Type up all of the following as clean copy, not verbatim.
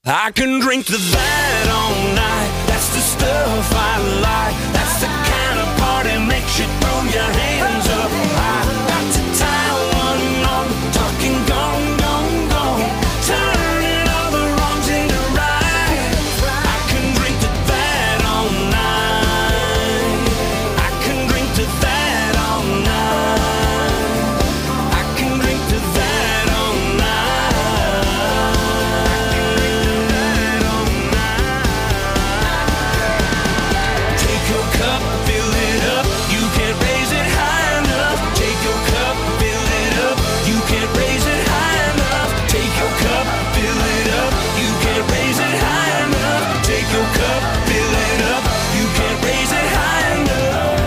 I can drink to that all night. That's the stuff I like. That's the kind of party makes you throw your hands up high. Got to tie one on, talking gone, gone, gone. Turning all the wrongs into right. I can drink to that all night. I can drink to that all night. I can drink to that all night. Take your cup, fill it up. You can't raise it high enough. Take your cup, fill it up. You can't raise it high enough. Take your cup, fill it up. You can't raise it high enough. Take your cup, fill it up. You can't raise it high enough.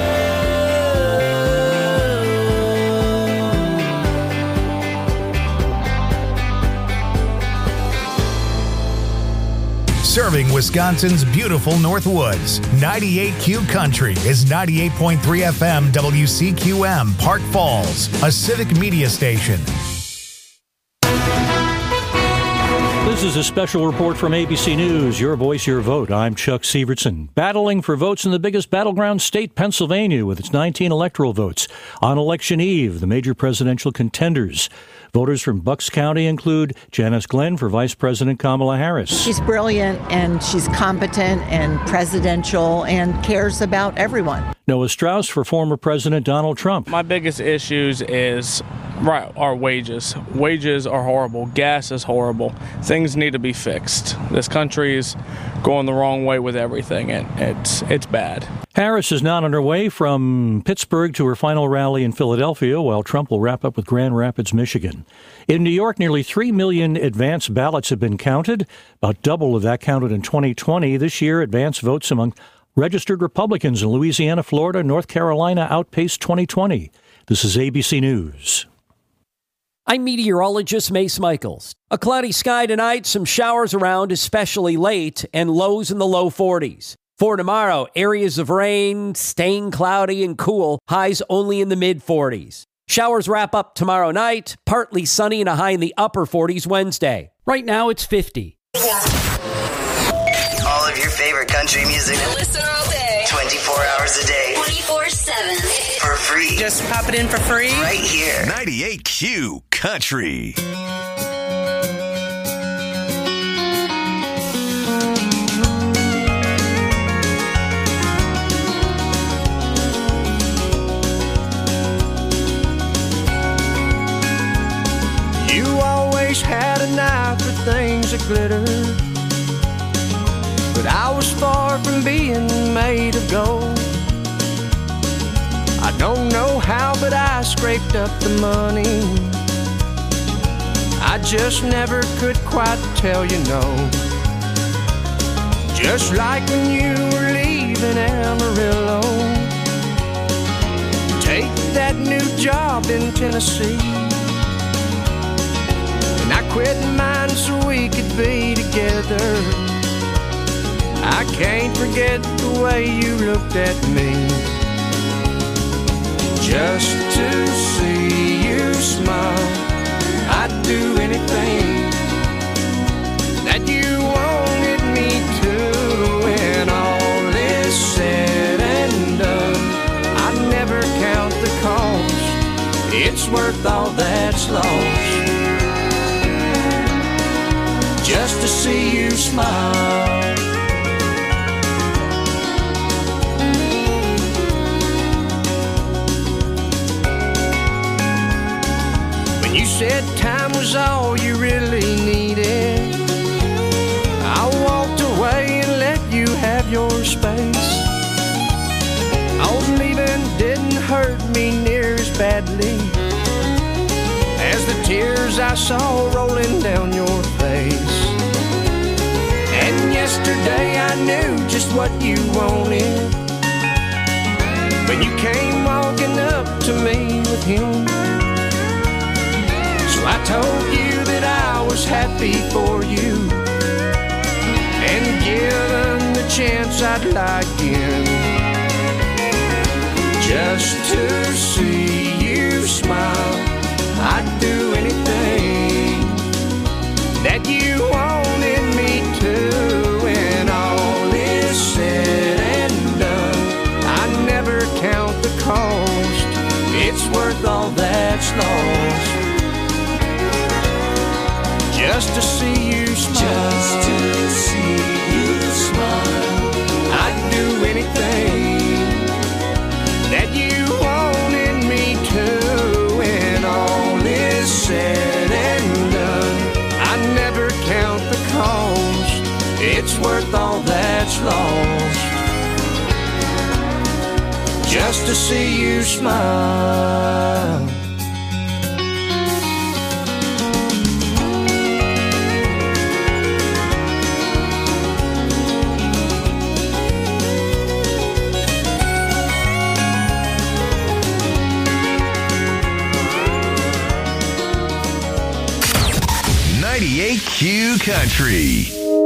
Serving Wisconsin's beautiful Northwoods, 98Q Country is 98.3 FM WCQM Park Falls, a civic media station. This is a special report from ABC News, Your Voice, Your Vote. I'm Chuck Sievertson. Battling for votes in the biggest battleground state, Pennsylvania, with its 19 electoral votes. On election eve, the major presidential contenders. Voters from Bucks County include Janice Glenn for Vice President Kamala Harris. She's brilliant and she's competent and presidential and cares about everyone. Noah Strauss for former President Donald Trump. My biggest issues is our wages. Wages are horrible. Gas is horrible. Things need to be fixed. This country is going the wrong way with everything, and it's bad. Harris is not on her way from Pittsburgh to her final rally in Philadelphia, while Trump will wrap up with Grand Rapids, Michigan. In New York, nearly 3 million advance ballots have been counted, about double of that counted in 2020. This year, advance votes among registered Republicans in Louisiana, Florida, North Carolina outpaced 2020. This is ABC News. I'm meteorologist Mace Michaels. A cloudy sky tonight, some showers around, especially late, and lows in the low 40s. For tomorrow, areas of rain, staying cloudy and cool, highs only in the mid-40s. Showers wrap up tomorrow night, partly sunny and a high in the upper 40s Wednesday. Right now, it's 50. All of your favorite country music. Listen all day. 24 hours a day. 24/7. For free. Just pop it in for free. Right here. 98Q Country. You always had an eye for things that glitter, but I was far from being made of gold. I don't know how, but I scraped up the money. I just never could quite tell you no. Just like when you were leaving Amarillo, take that new job in Tennessee. And I quit mine so we could be together. I can't forget the way you looked at me. Just to see you smile, I'd do anything that you wanted me to. When all is said and done, I'd never count the cost. It's worth all that's lost, just to see you smile. You said time was all you really needed. I walked away and let you have your space. Oh, leaving didn't hurt me near as badly as the tears I saw rolling down your face. And yesterday I knew just what you wanted when you came walking up to me with him. So I told you that I was happy for you, and given the chance I'd lie again, just to see you smile. I'd do anything that you wanted me lost. Just to see you smile. Just to see you smile. I'd do anything that you wanted me to. When all is said and done, I never count the cost. It's worth all that's lost. Just to see you smile. Q Country.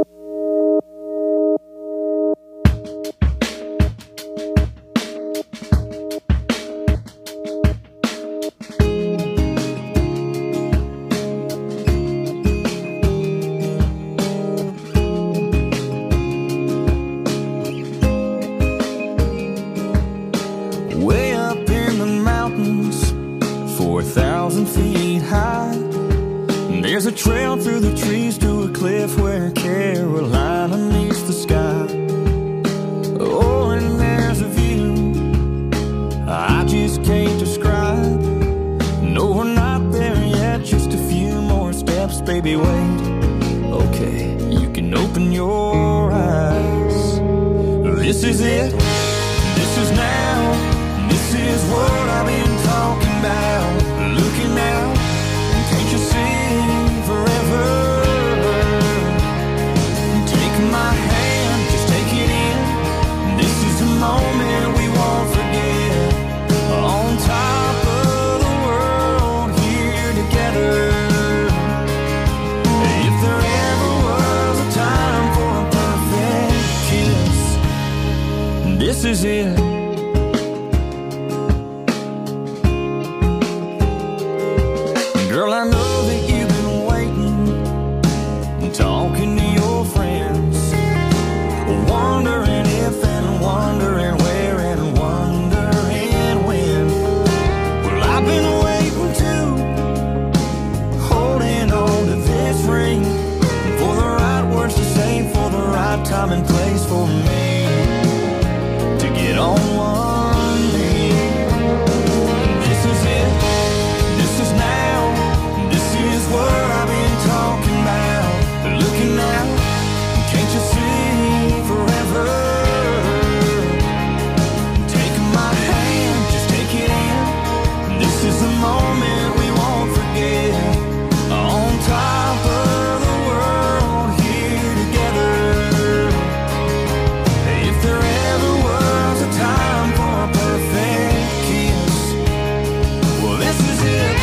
Way up in the mountains, 4,000 feet high, there's a trail through the trees to a cliff where Carolina meets the sky. Oh, and there's a view I just can't describe. No, we're not there yet, just a few more steps, baby, wait. Okay, you can open your eyes. This is it, this is now, this is what I've been talking about. Looking out, can't you see forever? Take my hand, just take it in. This is the moment we won't forget. On top of the world, here together. If there ever was a time for a perfect kiss, this is it. Girl, I know that you've been waiting, talking to your friends, wondering if and wondering where and wondering when. Well, I've been waiting too, holding on to this ring, for the right words to say, for the right time and place for me to get on one knee. This is it, this is now. Is what I've been talking about. Looking out, can't you see forever? Take my hand, just take it in. This is the moment we won't forget. On top of the world, here together. If there ever was a time for a perfect kiss, well, this is it.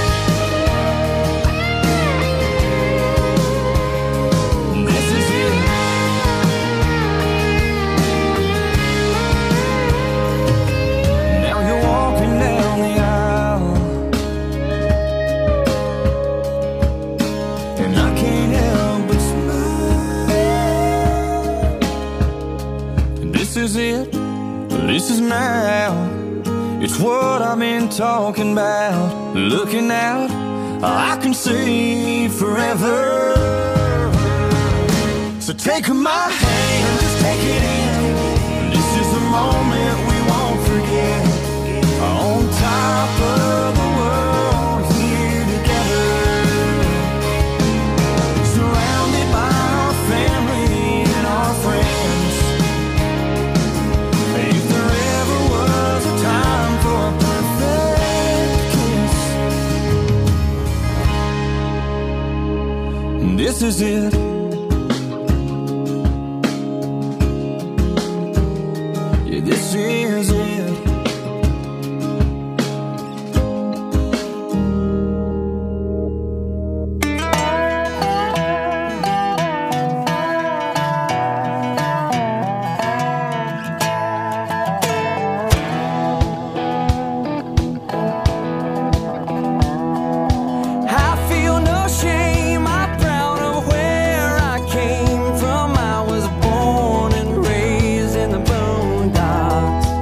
This is now, it's what I've been talking about. Looking out, I can see forever. So take my hand, just take it in. This is the moment we won't forget. On top of the world, here together. Surrounded by our family and our friends. This is it. Yeah, this is it. Came from, I was born and raised in the boondocks.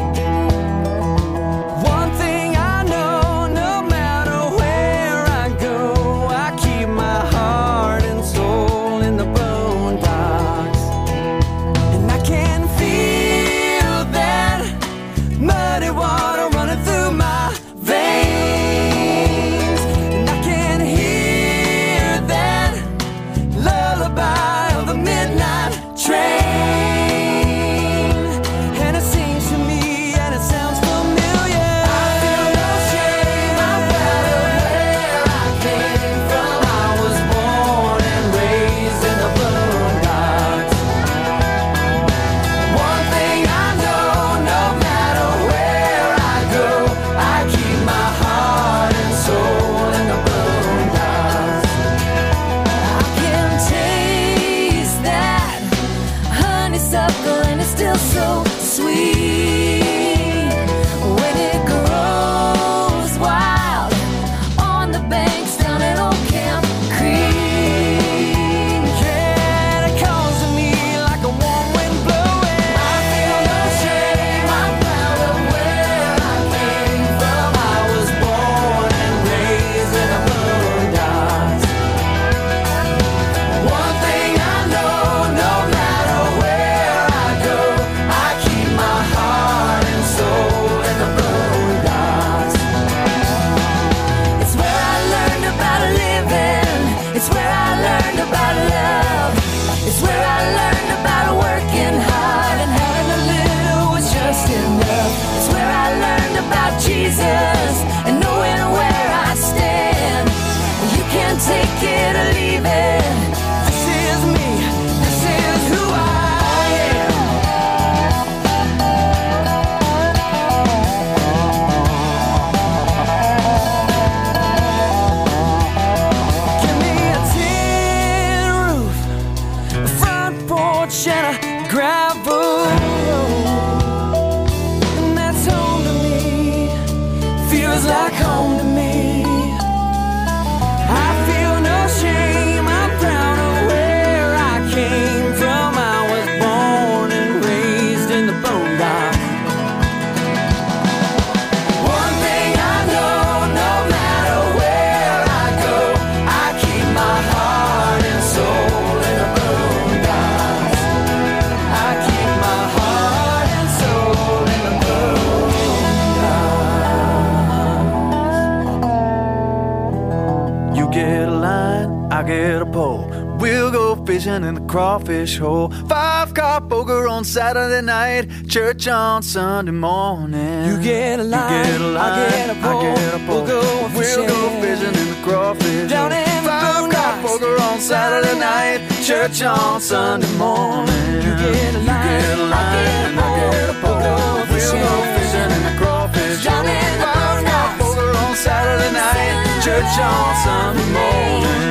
fishing in the crawfish hole. 5-car poker on Saturday night, church on Sunday morning. You get a line, I get a pole, we'll go fishing in the crawfish down in the 5-car poker on Saturday night, church on Sunday morning. You get a line, I get a pole, we'll go fishing in the crawfish down in the 5-car poker on Saturday night, church on Sunday morning.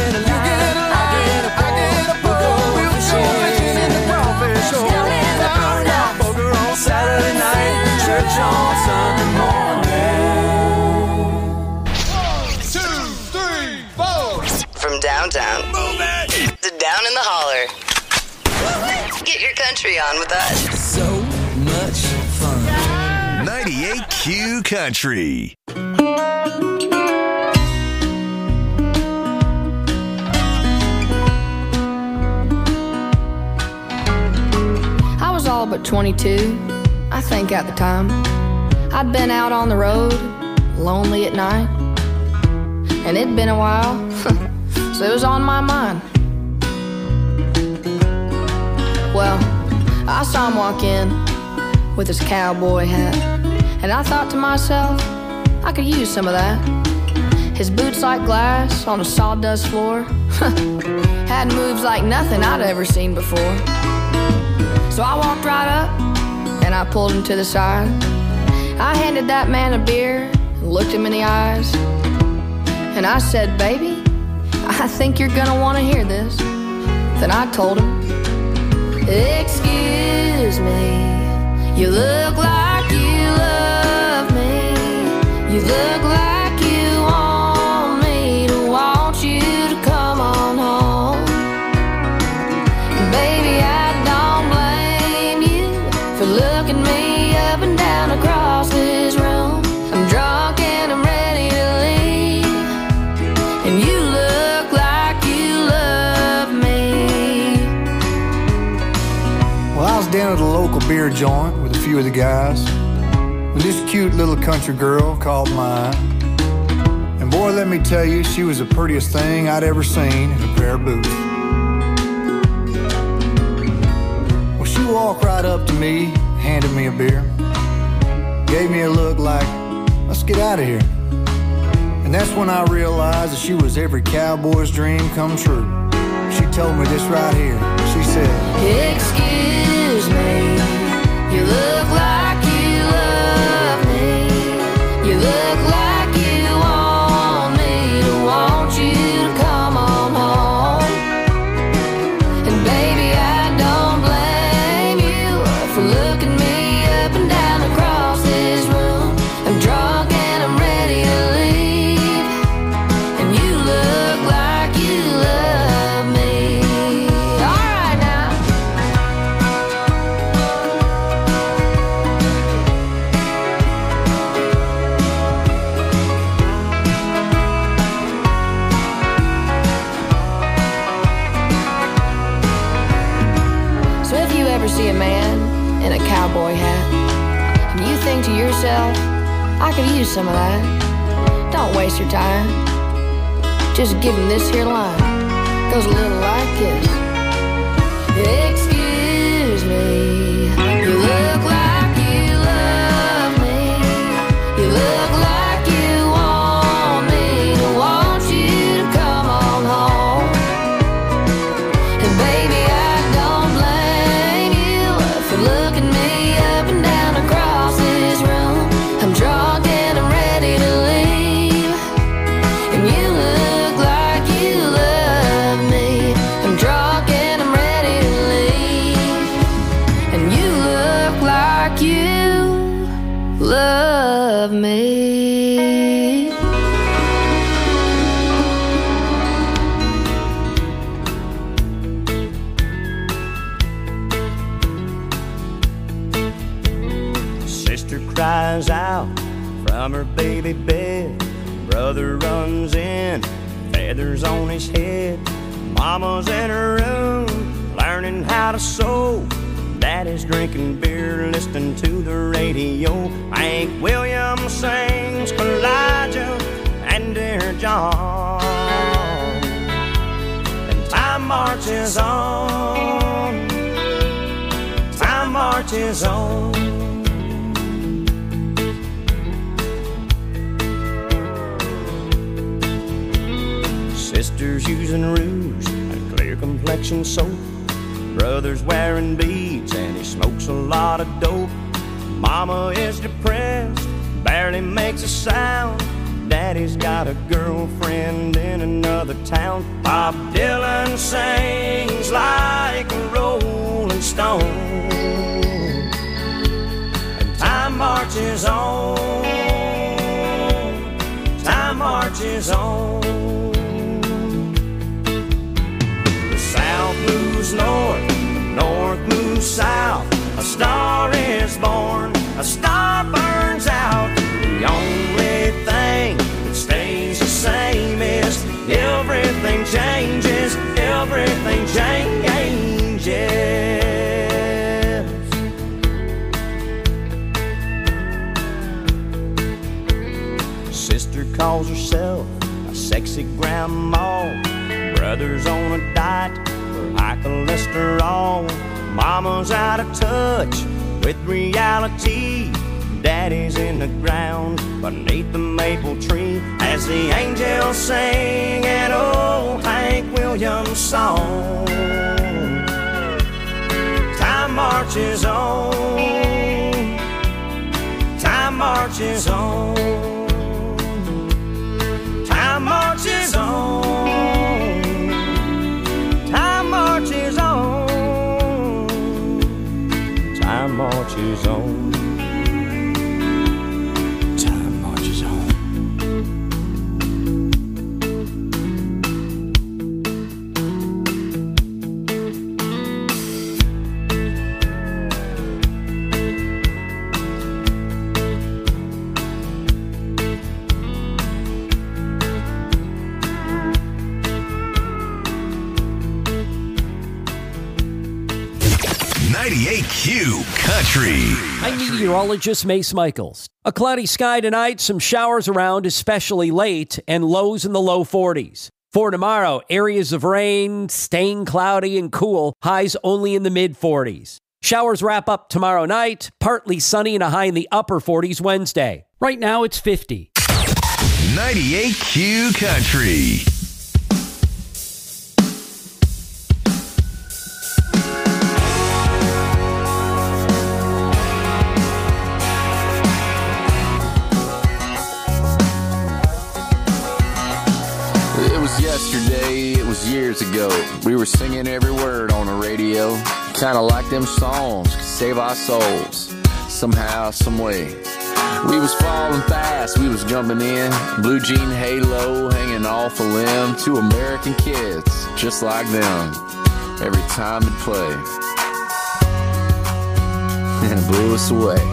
Saturday night, church on Sunday morning. 1, 2, 3, 4. From downtown to down in the holler. Get your country on with us. So much fun. 98Q Country. I was all but 22, I think at the time. I'd been out on the road, lonely at night. And it'd been a while, so it was on my mind. Well, I saw him walk in with his cowboy hat, and I thought to myself, I could use some of that. His boots like glass on a sawdust floor had moves like nothing I'd ever seen before. So I walked right up and I pulled him to the side. I handed that man a beer and looked him in the eyes, and I said, baby, I think you're gonna want to hear this. Then I told him, excuse me, you look like you love me. You look like you want me to want you to come on home. And baby, I don't blame you for looking me up and down across this room. I'm drunk and I'm ready to leave, and you look like you love me. Well, I was down at a local beer joint with a few of the guys, with this cute little country girl called mine. And boy, let me tell you, she was the prettiest thing I'd ever seen in a pair of boots. Well, she walked right up to me, handed me a beer, gave me a look like, let's get out of here. And that's when I realized that she was every cowboy's dream come true. She told me this right here. She said, excuse me, you look like you love me. You look like you want me to want you to come on home. And baby, I don't blame you for looking me up and down across this room. I'm drunk and I'm ready to leave, and you look like you love me. All right now. So if you ever see a man in a cowboy hat and you think to yourself, I could use some of that, don't waste your time. Just give him this here line. Goes a little like this. Excuse me, you look like you love me. You look like you want me to want you to come on home. And baby, I don't blame you for looking me up and down across this room. I'm drunk and I'm ready to leave, and you look like you love me. I'm drunk and I'm ready to leave, and you look like you love me. Sister cries out from her baby bed. Brother runs in, feathers on his head. Mama's in her room, learning how to sew. Daddy's drinking beer, listening to the radio. Hank Williams sings Elijah and Dear John. And time marches on. Time marches on. Sisters using rouge and clear complexion soap. Brother's wearing beads and he smokes a lot of dope. Mama is depressed, barely makes a sound. Daddy's got a girlfriend in another town. Bob Dylan sings like a rolling stone. And time marches on. Time marches on. The South moves north, north moves south. A star is born, a star burns out. The only thing that stays the same is everything changes, everything changes. Sister calls herself a sexy grandma. Brother's on a diet for high cholesterol. Mama's out of touch with reality. Daddy's in the ground beneath the maple tree as the angels sing an old Hank Williams song. Time marches on. Time marches on. Time marches on. Time marches on. Time marches on. Time marches on. 98Q Country. I'm meteorologist Mace Michaels. A cloudy sky tonight, some showers around, especially late, and lows in the low 40s. For tomorrow, areas of rain, staying cloudy and cool, highs only in the mid-40s. Showers wrap up tomorrow night, partly sunny and a high in the upper 40s Wednesday. Right now, it's 50. 98Q Country. Yesterday, it was years ago. We were singing every word on the radio. Kinda like them songs could save our souls. Somehow, some way. We was falling fast, we was jumping in. Blue jean halo hanging off a limb. Two American kids, just like them. Every time it played. And it blew us away.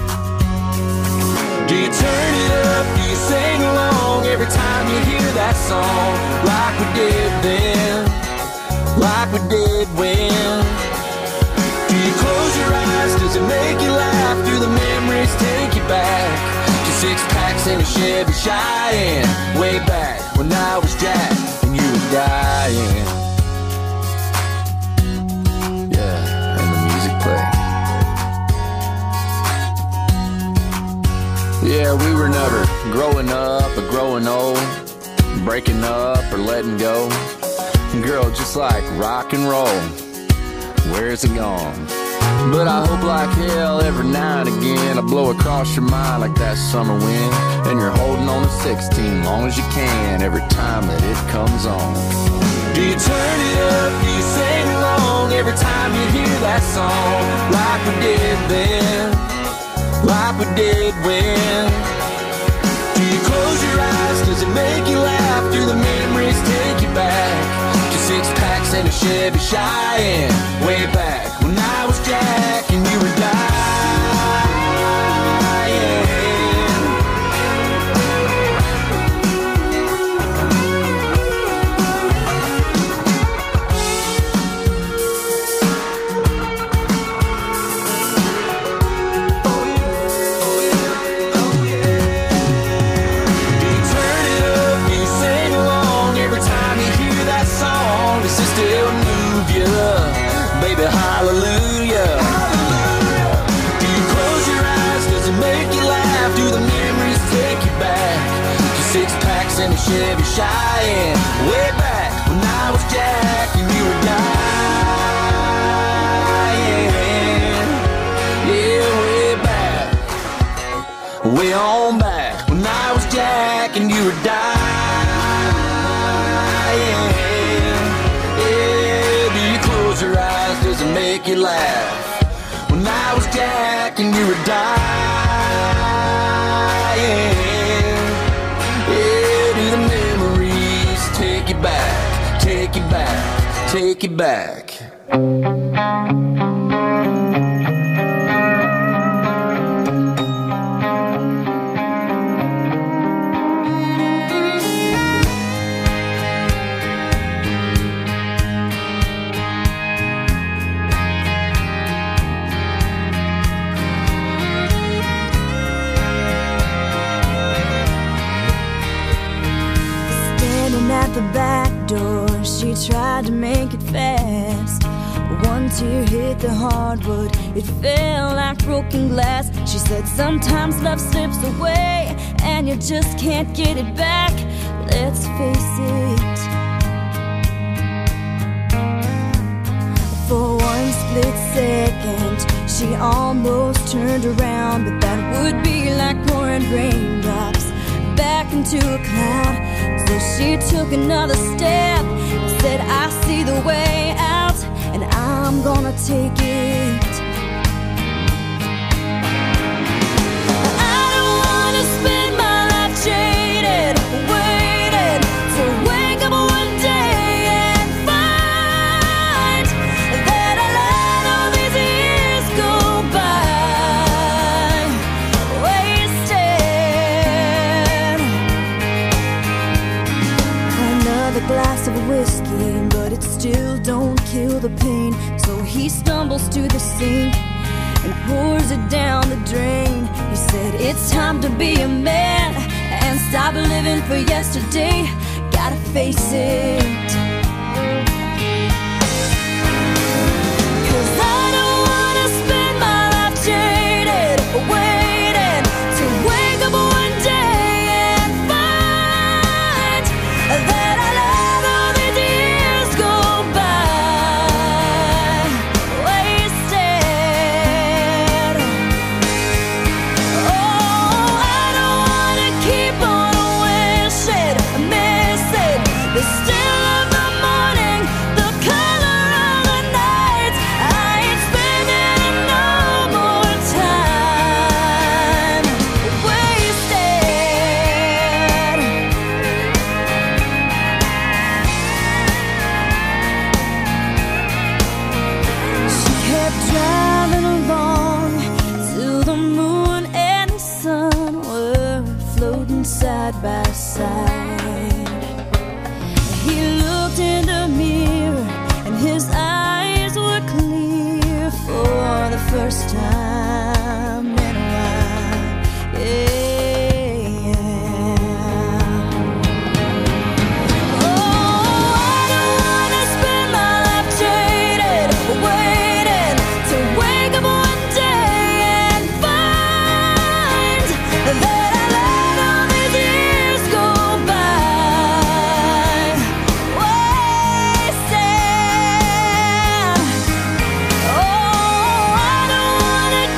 Do you turn it up? Do you sing along every time you hear that song? Like we did then, like we did when. Do you close your eyes? Does it make you laugh? Do the memories take you back to six packs in a Chevy Cheyenne? Way back when I was Jack and you were dying. Yeah, and the music played. Yeah, we were never growing up or growing old, breaking up or letting go. Girl, just like rock and roll, where's it gone? But I hope like hell every now and again I blow across your mind like that summer wind. And you're holding on to 16 long as you can every time that it comes on. Do you turn it up? Do you sing along every time you hear that song? Like we did then, like we did when. Do you close your eyes? Does it make you laugh? Do the memories take you back to six packs and a Chevy Cheyenne? Way back when I was Jack and you were dying. Still in a Chevy Cheyenne. Way back when I was Jack and you were dying. Yeah, way back, way on back when I was Jack and you were dying. Yeah, do you close your eyes? Does it make you laugh? When I was Jack and you were dying. Yeah, do the memories take you back, take you back, take you back? At the back door, she tried to make it fast. One tear hit the hardwood, it fell like broken glass. She said sometimes love slips away and you just can't get it back. Let's face it, for one split second she almost turned around, but that would be like pouring raindrops back into a cloud. So she took another step and said, I see the way out and I'm gonna take it. I don't wanna spend my life jaded, waiting to wake up one day and find that I let all these years go by wasted. Another glass of whiskey, but it still don't kill the pain. So he stumbles to the sink and pours it down the drain. He said, it's time to be a man and stop living for yesterday. Gotta face it, 'cause I don't wanna spend my life jaded, waiting to wake up one day and find that I let all these years go by wasted. Oh, I don't wanna keep on wishing, missing the still of the morning, the color of the night. I ain't spending no more time wasted. She kept driving along till the moon and the sun were floating side by side. He looked in the mirror and his eyes were clear for the first time in a while. Yeah. Oh, I don't wanna spend my life jaded, waiting to wake up one day and find that I let all these years go by wasted. Oh, I don't wanna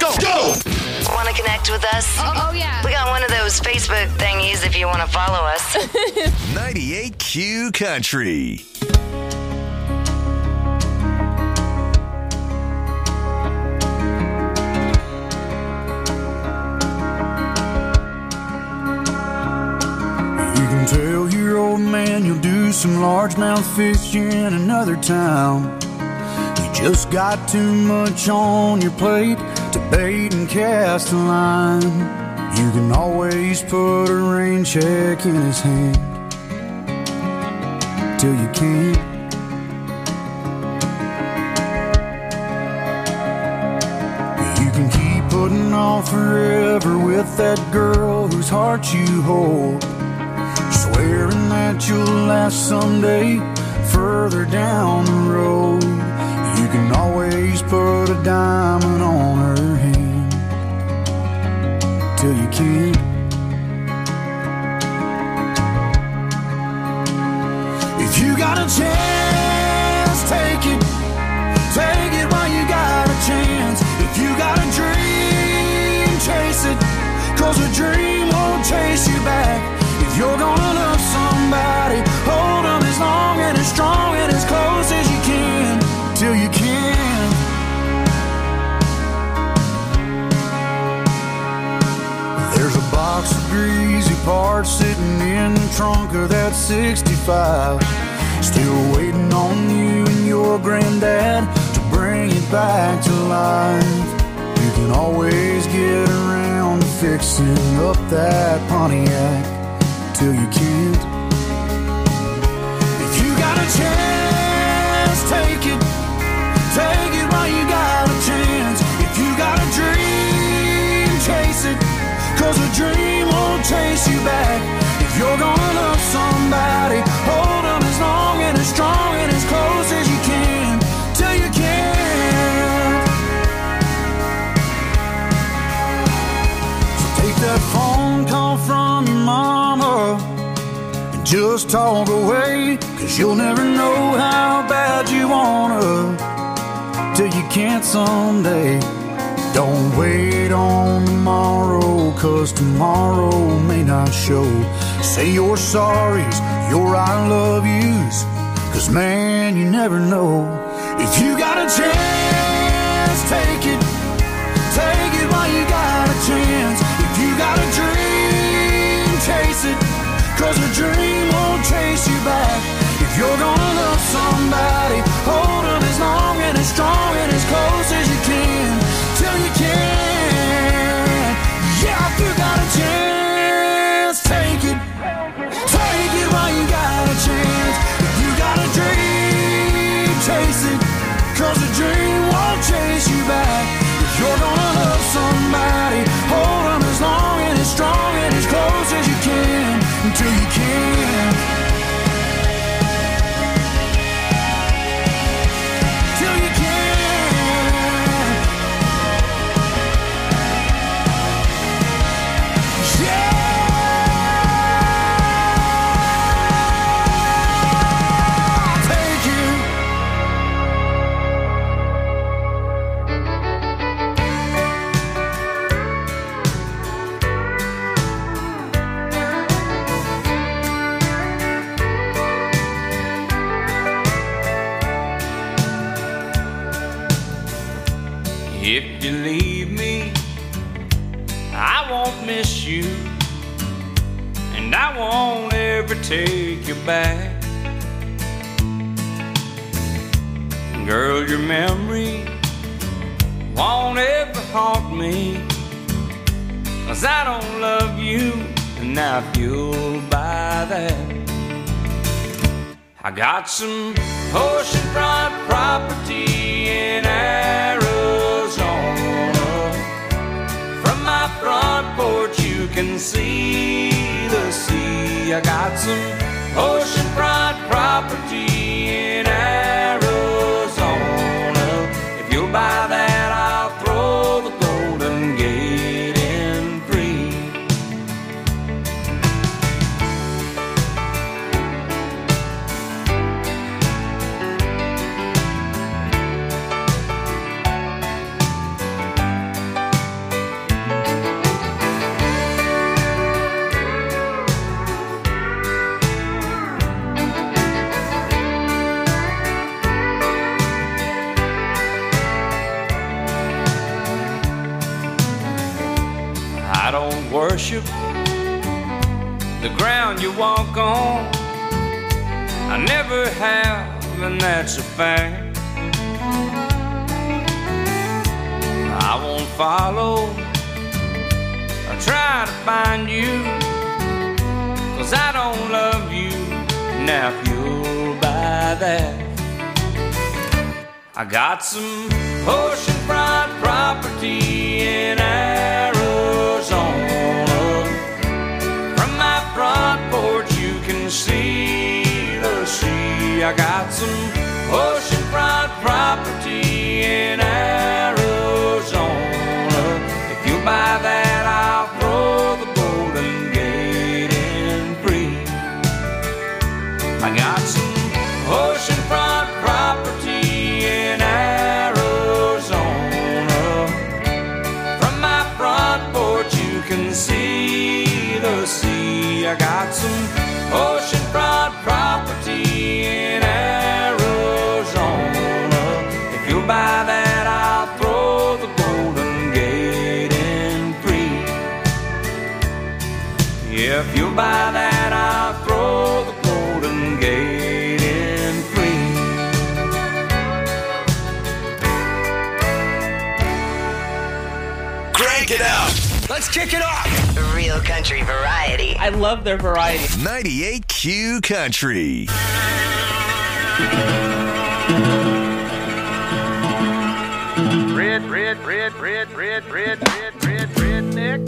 go, go! Want to connect with us? Oh, yeah. We got one of those Facebook thingies if you want to follow us. 98Q Country. You can tell your old man you'll do some largemouth fishing in another town. You just got too much on your plate to bait and cast a line. You can always put a rain check in his hand till you can't. You can keep putting off forever with that girl whose heart you hold, swearing that you'll last someday further down the road. You can always put a diamond on her hand till you can't. If you got a chance, take it. Take it while you got a chance. If you got a dream, chase it, 'cause a dream won't chase you back. If you're gonna love somebody, hold them as long and as strong and as close as you can till you can. There's a box of greasy parts sitting in the trunk of that 65, still waiting on you and your granddad to bring it back to life. You can always get around to fixing up that Pontiac till you can't. If you got a chance, take it. Take it while you got a chance. If you got a dream, chase it, 'cause a dream won't chase you back. If you're gonna love somebody, hold them as long and as strong and as close as you can till you can't. So take that phone call from your mama and just talk away, 'cause you'll never know how bad you wanna till you can't someday. Don't wait on tomorrow, 'cause tomorrow may not show. Say your sorries, your I love yous, 'cause man, you never know. If you got a chance, take it. Take it while you got a chance. If you got a dream, chase it, 'cause a dream won't chase you back. If you're gonna love somebody, hold them as long and as strong and as close as you can till you can. Yeah, if you got a chance, take it. Take it while you got a chance. If you got a dream, chase it, 'cause a dream won't chase you back. If you're gonna love somebody, hold them as long and as strong and as close as you can until you can. Till you can. Yeah. Take you. If you leave me, I won't miss you, and I won't ever take you back. Girl, your memory won't ever haunt me, 'cause I don't love you, and I feel by that. I got some oceanfront property in Arizona. From my front porch you can see the sea. I got some oceanfront property in Arizona. If you'll buy that, I'll throw the Golden Gate in free. worship the ground you walk on. I never have, and that's a fact. I won't follow or try to find you, 'cause I don't love you. Now if you'll buy that, I got some oceanfront property in Arizona. From my front porch you can see the sea. I got some oceanfront property in Arizona. If you buy that, I'll throw the Golden Gate in free. I got some oceanfront property in Arizona. From my front porch you can see the sea. I got some oceanfront property in Arizona. If you buy that, I'll throw the Golden Gate in free. Yeah, if you buy that, I'll throw the Golden Gate in free. Crank it up. Let's kick it off. Real country variety. I love their variety. 98Q Country. Redneck.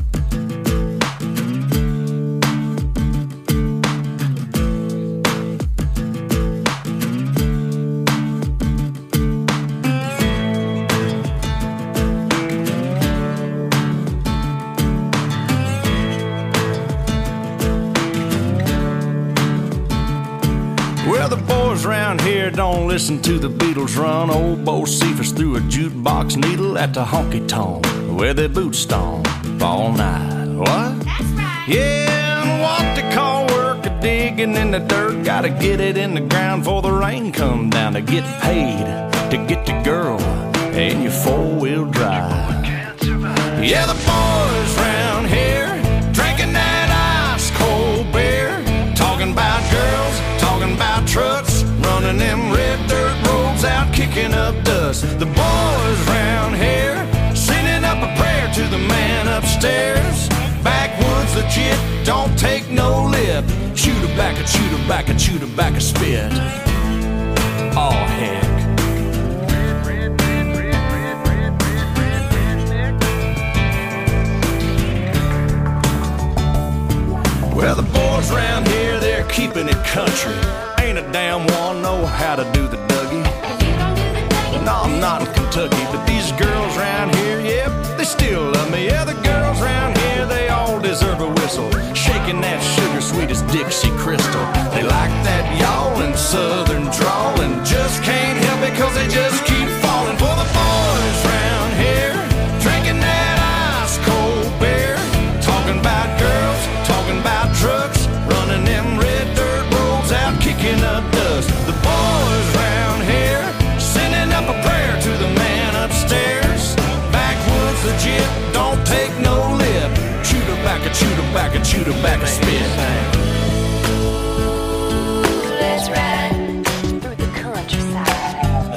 Well, the boys around here don't listen to the Beatles run. Old Bo Cephas threw a jukebox needle at the honky-tonk where they boot stomp all night. What? That's right. Yeah, and what they call work a digging in the dirt. Gotta get it in the ground before the rain come down to get paid, to get the girl in your four-wheel drive. Yeah, the boys round here drinking that ice-cold beer, talking about girls, talking about trucks, running them red dirt roads out, kicking up dust. The boys round here sending up a prayer to the man upstairs. Backwoods legit, don't take no lip. Shoot her back, shoot her back, shoot her back a spit. Oh heck. Well, the boys around here, they're keeping it country. Ain't a damn one know how to do the Dougie. No, I'm not in Kentucky, but these girls around here, yep, they still love me. Yeah, the girls around here, they all deserve a whistle. Shaking that sugar sweet as Dixie Crystal. They like that yawling southern drawl and just can't help it 'cause they just keep falling for the boys around here, drinking that ice-cold beer, talking about girls, talking about trucks, running them red dirt roads out, kicking up dust. The boys round here sending up a prayer to the man upstairs. Backwoods legit, don't take no lip. Shoot her back and shoot her back and shoot her back a spit. Let's ride through the countryside.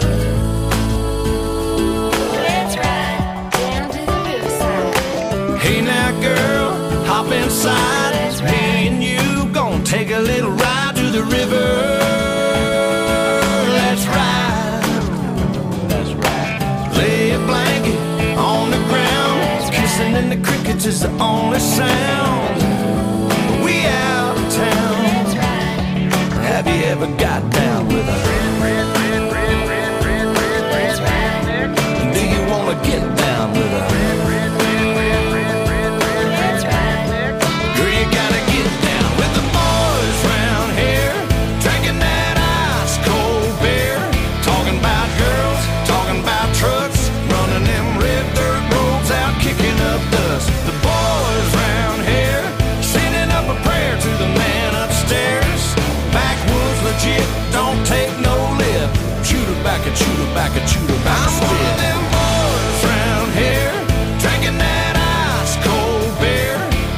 Let's ride down to the riverside. Hey now girl, hop inside. Me and you gon' take a little ride to the river. Let's ride. Let's ride. Lay a blanket on the ground. Kissing in the crickets is the only sound. We out of town. Have you ever got down with a do you wanna get down with a girl, you gotta get down with the boys round here, drinking that ice-cold beer, talking about girls, talking about trucks, running them red dirt roads out, kicking up dust. The boys round here sending up a prayer to the man upstairs. Backwoods legit, don't take no lip. Shoot her back and shoot her back and shoot her back. I'm one of them boys round here, drinking that ice-cold beer,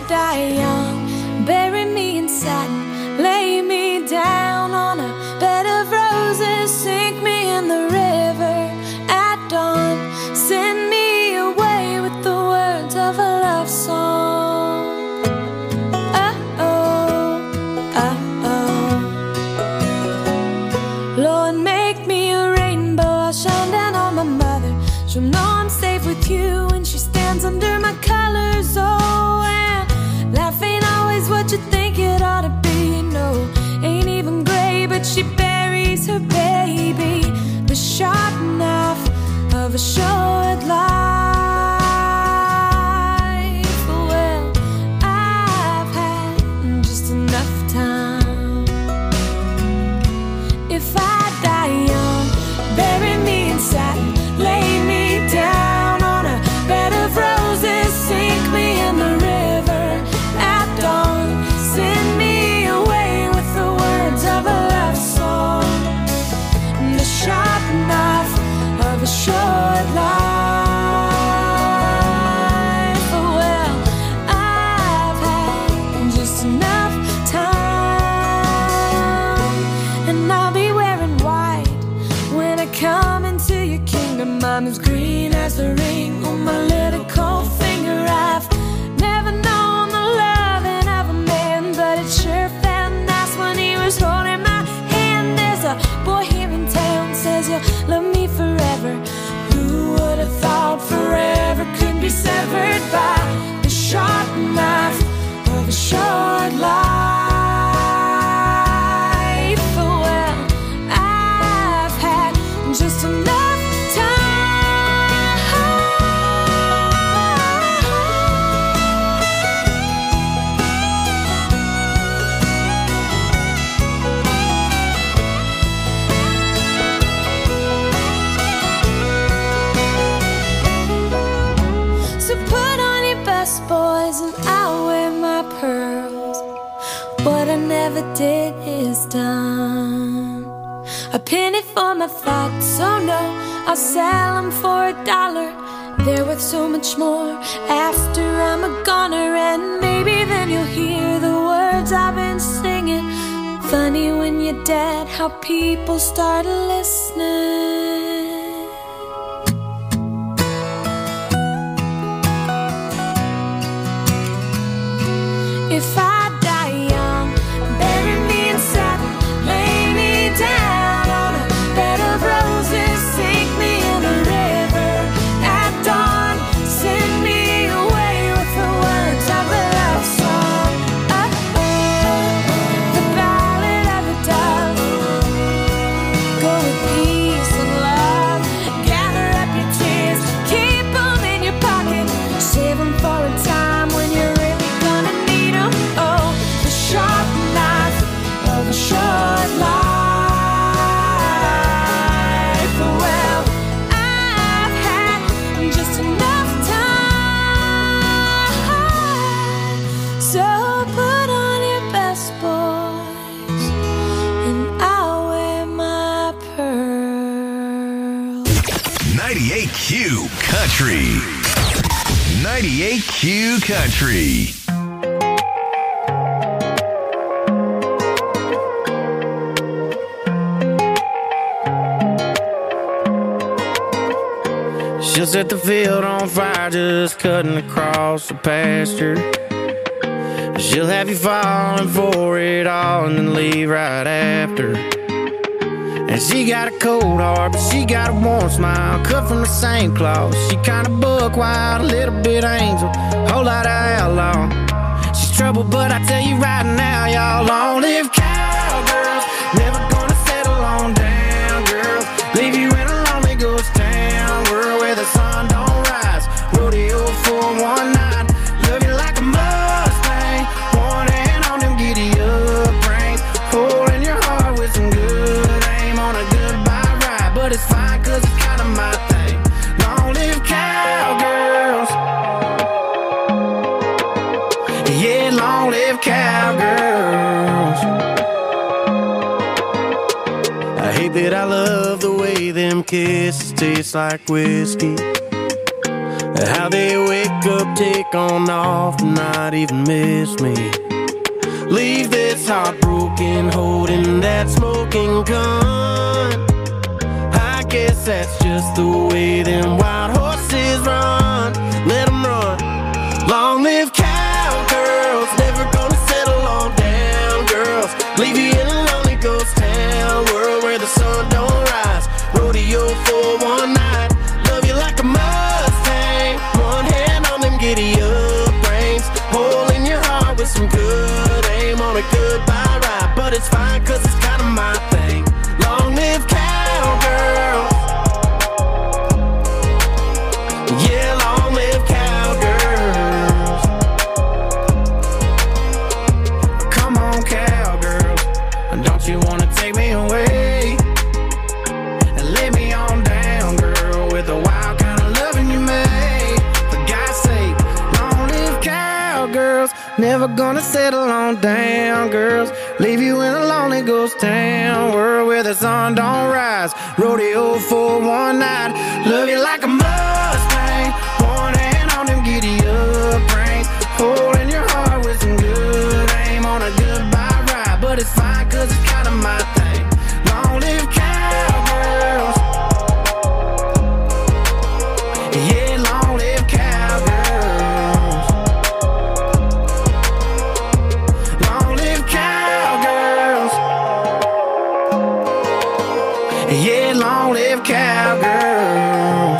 die young, bury me in satin, lay me down on a bed of roses, sink me in the river at dawn, send me away with the words of a love song. Lord, make me a rainbow, I'll shine down on my mother. She'll know I'm safe with you when she stands under my colors. Oh, and life ain't always what you think it ought to be. No, ain't even gray, but she buries her baby. The sharp knife of a short life. Well, I've had just enough time. If I die young, bury me in satin, lay me down on a bed of roses, sink me in the river at dawn, send me away with the words of a love song. The sharp knife of a short life. Well, I've had just enough time, and I'll be wearing white when I come into your kingdom. I'm as green as the ring on my little cold finger. I've never known the loving of a man, but it sure felt nice when he was holding my hand. There's a boy here in town says you'll love me forever. Who would have thought forever could be severed by the sharp knife of a short life? Well, I've had just enough So put on your best boys and I'll wear my pearls. What I never did is done. A penny for my thoughts, oh no, I'll sell them for $1. They're worth so much more after I'm a goner. And maybe then you'll hear the words I've been singing. Funny when you're dead how people start listening. If I die young, bury me in satin, lay me down on a bed of roses, sink me in the river at dawn, send me away with the words of a love song. The ballad of a dove. Go with peace and love, gather up your tears, keep them in your pocket, save them for a time when you're really gonna need them. Oh, the sharp knife of a short life. Well, I've had just enough time. So put on your best boys and I'll wear my pearls. 98Q Country. 98Q Country. She'll set the field on fire just cutting across the pasture. She'll have you falling for it all and then leave right after. And she got a cold heart, but she got a warm smile, cut from the same cloth. She kinda buck wild, a little bit angel, whole lot of outlaw. She's trouble, but I tell you right now, y'all, long-lived cowgirls, never gonna settle on down, girls. Leave you in a lonely ghost town, world where the sun don't rise. Rodeo for one night, love you like a Mustang, one hand on them giddy up reins, holding your heart with some good aim on a goodbye ride. But it's fine, cause it's kinda my thing. Long-lived cowgirls, yeah, long-lived cowgirls. I hate that I love the way them kisses taste like whiskey. How they wake up, take on off, not even miss me. Leave this heartbroken, holding that smoking gun. I guess that's just the way them wild horses run. Let them run. Long live cowgirls, never gonna settle on down girls. Leave you in a lonely ghost town, world where the sun don't rise. Rodeo for one night, love you like a Mustang. One hand on them giddy up reins, hole in your heart with some good aim on a goodbye ride. But it's fine cause it's kinda my thing. Long live cowgirls. Yeah, long live cowgirls. Come on, cowgirls. Don't you wanna take me away and lay me on down, girl, with the wild kind of loving you made? For God's sake, long live cowgirls. Never gonna settle on down, girls. Leave you in a lonely ghost town, world where the sun don't rise. Rodeo for one night, love you like a Mustang. One hand on them giddy up reins, holding your heart with some good aim on a goodbye ride. But it's fine cause it's kinda my thing. Long live cowgirls. Yeah, long live cowgirls. Long live cowgirls. Yeah, long live cowgirls.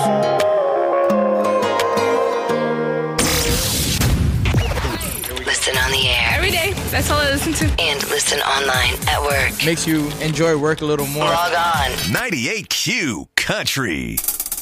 Listen on the air. Every day. That's all I listen to. And listen online at work. Makes you enjoy work a little more. Log on. 98Q Country.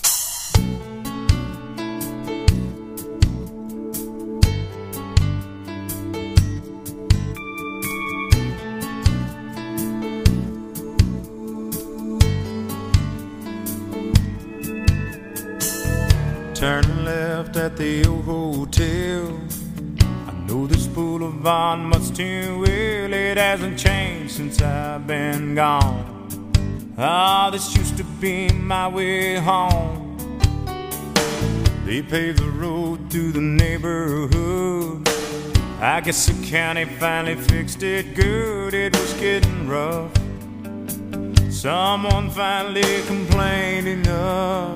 Turn left at the old hotel. I know this boulevard much too well. It hasn't changed since I've been gone. Ah, this used to be my way home. They paved the road through the neighborhood. I guess the county finally fixed it good. It was getting rough. Someone finally complained enough.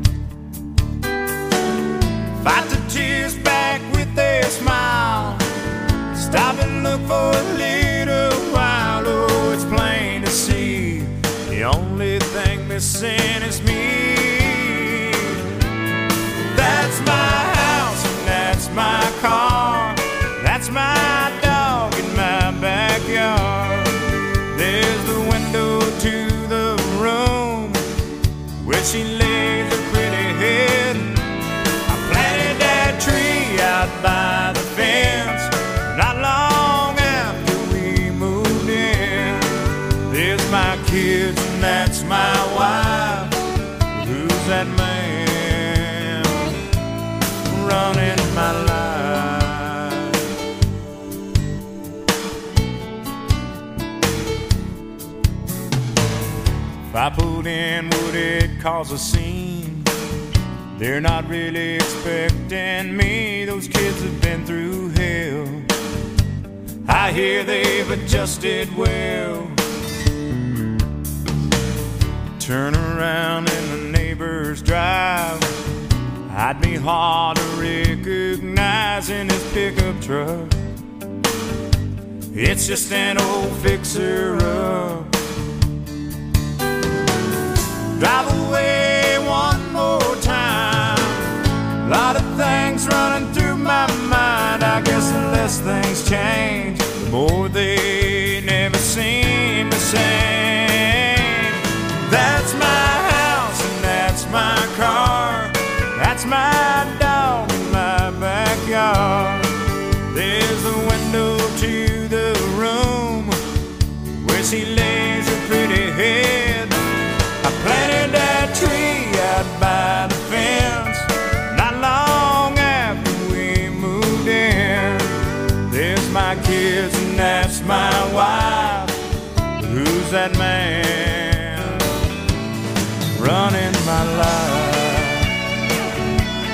Fight the tears back with a smile. Stop and look for a little while. Oh, it's plain to see the only thing missing is me. That's my house and that's my car. That's my dog in my backyard. There's the window to the room where she lays her pretty head. Tree out by the fence. Not long after we moved in. There's my kids and that's my wife. Who's that man running my life? If I put in, would it cause a scene? They're not really expecting me. Those kids have been through hell. I hear they've adjusted well. Turn around in the neighbor's drive. I'd be hard to recognize in his pickup truck. It's just an old fixer-up. Drive away one more time. A lot of things running through my mind. I guess the less things change, the more they never seem the same. That's my house and that's my car. That's my dog in my backyard. There's a window to the room where she lays her pretty head. I planted that tree out by the fence. Not long after we moved in. There's my kids and that's my wife. Who's that man running my life?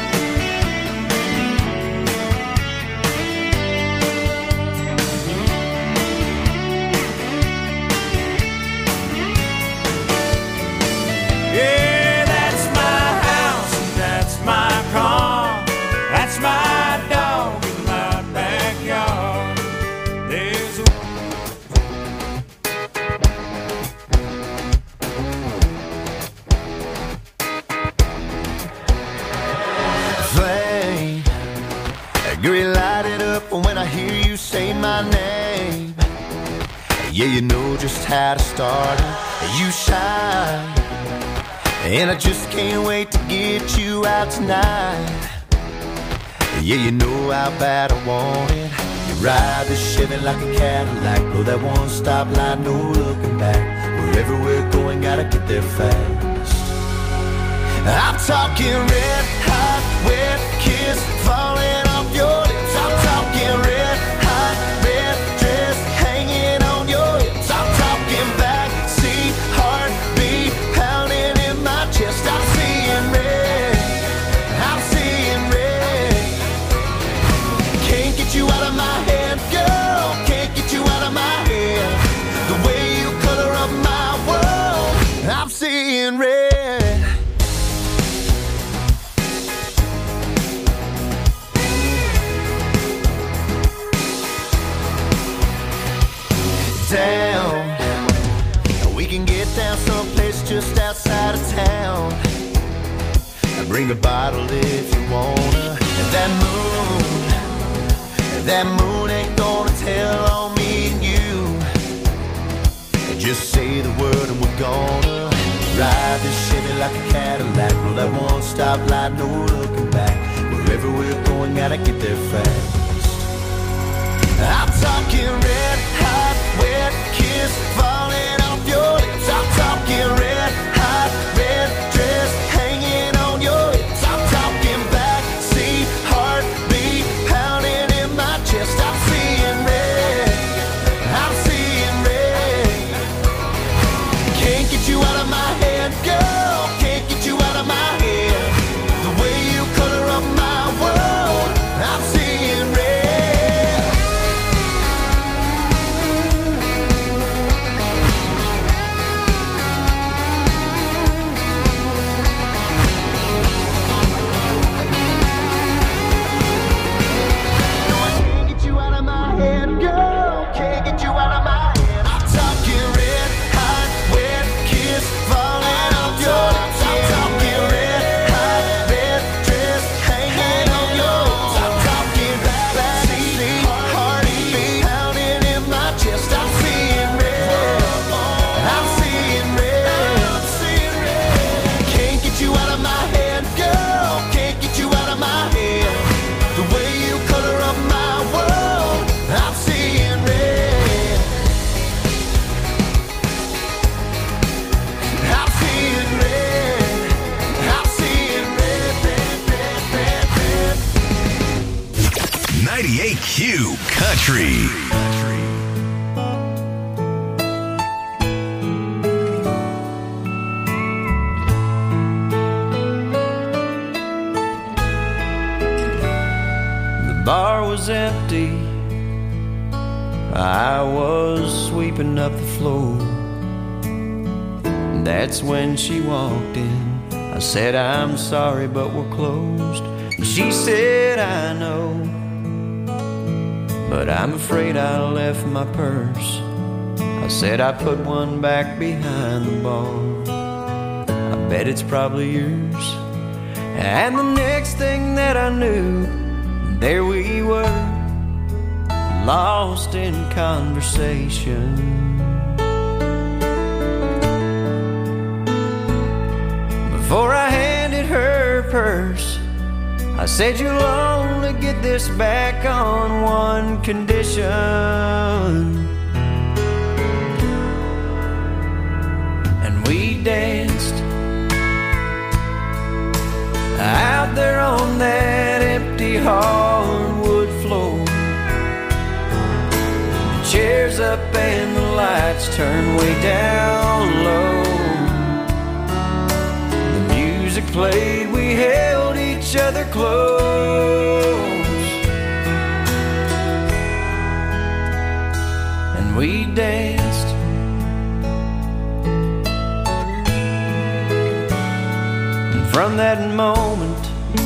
say my name. Yeah, you know just how to start it. You shine, and I just can't wait to get you out tonight. Yeah, you know how bad I want it. You ride the Chevy like a Cadillac, blow that one stop light, no looking back. Wherever we're going, gotta get there fast. I'm talking red hot, wet kiss falling off your lips. I'm talking red hot, red dress hanging on your hips. I'm talking backseat, heartbeat pounding in my chest. I'm seeing red, I'm seeing red. Can't get you out of my head, girl. Can't get you out of my head. The way you color up my world, I'm seeing red. Down, we can get down someplace just outside of town. Bring a bottle if you wanna. And that moon ain't gonna tell on me and you. Just say the word and we're gonna ride this Chevy like a Cadillac. Roll that one stop light, no looking back. Wherever we're going, gotta get there fast. I'm talking red hot, wet kiss falling off your lips. I'm talking red hot, red dress hanging on your hips. I'm talking backseat, heartbeat pounding in my chest. I'm seeing red, I'm seeing red. Can't get you out of my head, girl. Can't get you out of my head. The way you color up my world, I'm seeing red. Q Country. The bar was empty. I was sweeping up the floor. That's when she walked in. I said, I'm sorry, but we're closed. And she said, I know, but I'm afraid I left my purse. I said I put one back behind the bar. I bet it's probably yours. And the next thing that I knew, there we were, lost in conversation. Before I handed her purse, I said, you'll only get this back on one condition. And we danced out there on that empty hardwood floor. The chairs up and the lights turned way down low. The music played, we held each other close, and we danced. And from that moment,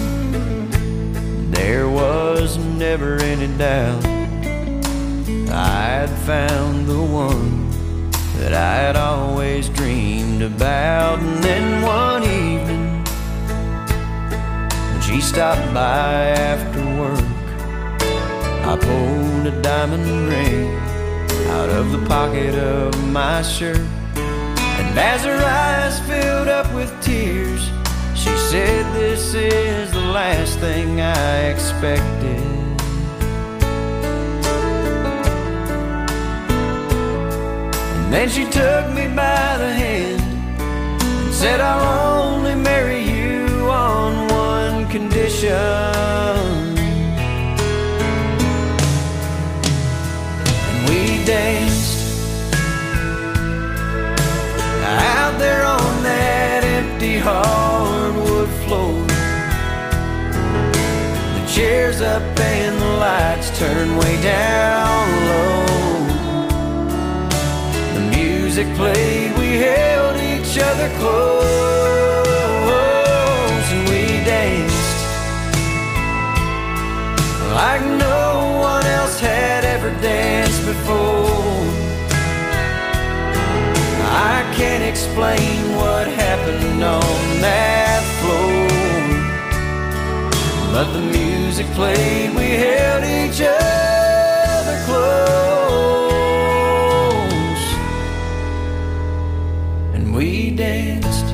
there was never any doubt I'd found the one that I had always dreamed about. And then one evening, she stopped by after work. I pulled a diamond ring out of the pocket of my shirt, and as her eyes filled up with tears, she said, "This is the last thing I expected." And then she took me by the hand and said, "I'll only marry you on one condition." We danced out there on that empty hardwood floor. The chairs up and the lights turned way down low. The music played, we held each other close, and we danced like no one else had ever danced before. I can't explain what happened on that floor, but the music played, we held each other close, and we danced.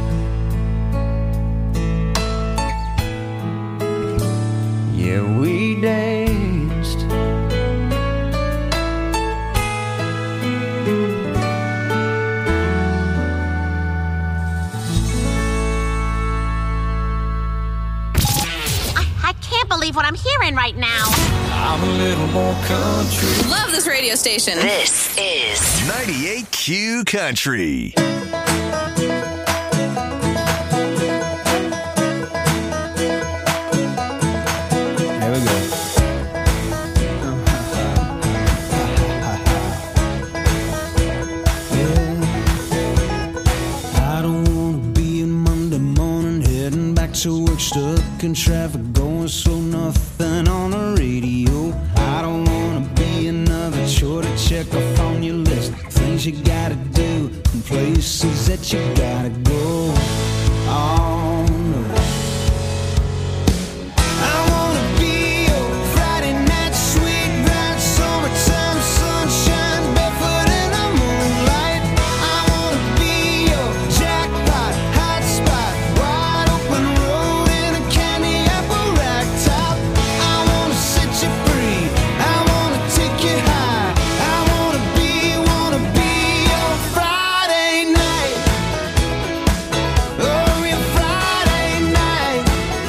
Yeah, we danced. I can't believe what I'm hearing right now. I'm a little more country. Love this radio station. This is 98Q Country. Here we go. I don't wanna be in Monday morning, heading back to work, stuck in traffic, going slow, nothing on the radio. I don't wanna be another chore to check off on your list, things you gotta do and places that you gotta go. Oh no, I wanna be your Friday night sweet ride, summertime sunshine, barefoot in the moonlight. I wanna be your jackpot, hot spot, wide open road in a candy apple rack top. I wanna set you free, I wanna take you high. I wanna be your Friday night. Oh, your Friday night.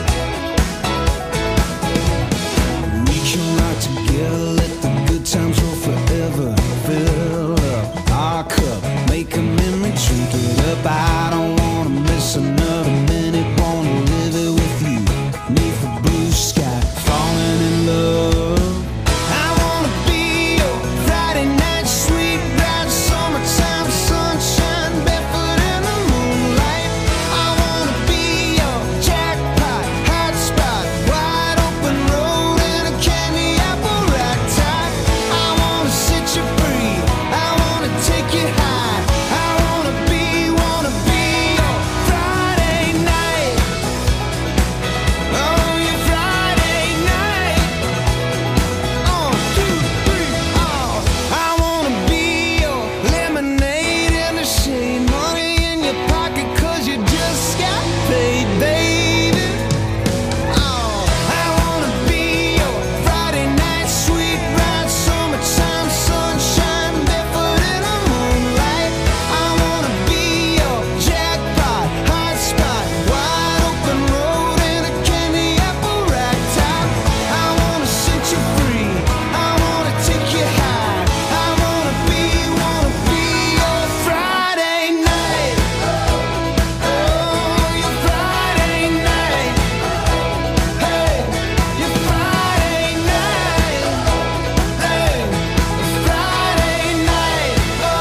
We can rock together, let the good times roll forever. Fill up our cup, make a memory, drink it up. I don't wanna miss another minute, wanna live it with you. Neath the blue sky, falling in love. I wanna be your Friday night sweet ride, summertime sunshine, barefoot in the moonlight. I wanna be your jackpot, hot spot, wide open road in a candy apple rack top. I wanna set you free, I wanna take you high. I wanna be your Friday night. Oh, your Friday night. 1, 2, 3, oh. I wanna be your lemonade in the shade, money in your pocket 'cause you just got paid, baby. Oh, I wanna be your Friday night sweet ride, summertime sunshine, barefoot in the moonlight. I wanna be your jackpot, hot spot, wide open road in a candy apple rack top. I wanna set you free, I wanna take you high. I wanna be your Friday night. Oh, your Friday night. Hey, your Friday night. Hey, Friday night.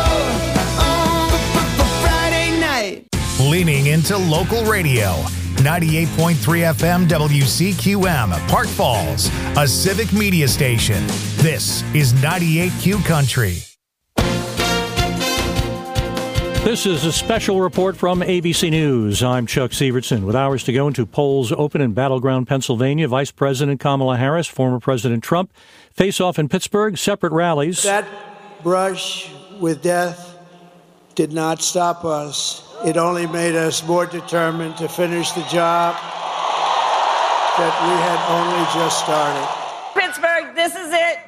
Oh, Friday night. Leaning into local radio. 98.3 FM WCQM, Park Falls, a civic media station. This is 98Q Country. This is a special report from ABC News. I'm Chuck Severson. With hours to go until polls open in battleground Pennsylvania, Vice President Kamala Harris, former President Trump face off in Pittsburgh, separate rallies. That brush with death did not stop us. It only made us more determined to finish the job that we had only just started. Pittsburgh, this is it.